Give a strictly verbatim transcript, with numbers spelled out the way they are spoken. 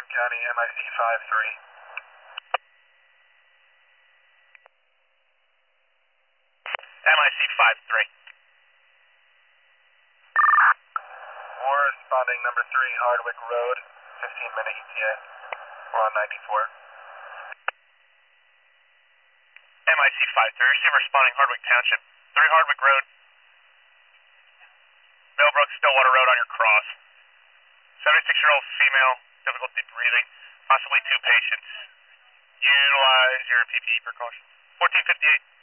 Warren County, M I C five three. M I C five three. War responding number three, Hardwick Road, fifteen minute E T A. We're on ninety-four. M I C five three, receiver responding Hardwick Township. three Hardwick Road. Millbrook, Stillwater Road on your cross. seventy-six-year-old female, difficulty breathing, possibly two patients. Utilize your P P E precautions. fourteen fifty-eight.